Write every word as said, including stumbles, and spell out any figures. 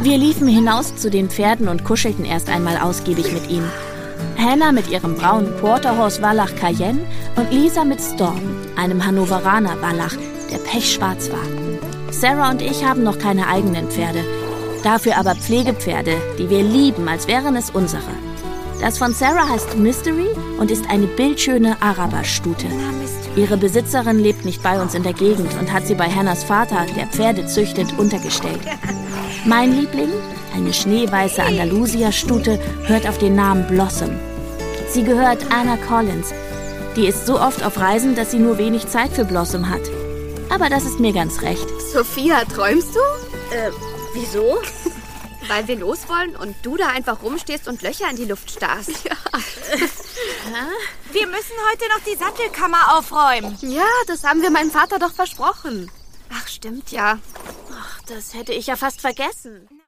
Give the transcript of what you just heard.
Wir liefen hinaus zu den Pferden und kuschelten erst einmal ausgiebig mit ihnen. Hannah mit ihrem braunen Quarterhorse Wallach Cayenne und Lisa mit Storm, einem Hannoveraner Wallach, der pechschwarz war. Sarah und ich haben noch keine eigenen Pferde, dafür aber Pflegepferde, die wir lieben, als wären es unsere. Das von Sarah heißt Mystery und ist eine bildschöne Araberstute. Ihre Besitzerin lebt nicht bei uns in der Gegend und hat sie bei Hannahs Vater, der Pferde züchtet, untergestellt. Mein Liebling, eine schneeweiße Andalusia-Stute, hört auf den Namen Blossom. Sie gehört Anna Collins. Die ist so oft auf Reisen, dass sie nur wenig Zeit für Blossom hat. Aber das ist mir ganz recht. Sophia, träumst du? Äh, wieso? Weil wir los wollen und du da einfach rumstehst und Löcher in die Luft starrst. Ja. Wir müssen heute noch die Sattelkammer aufräumen. Ja, das haben wir meinem Vater doch versprochen. Ach, stimmt ja. Ach, das hätte ich ja fast vergessen.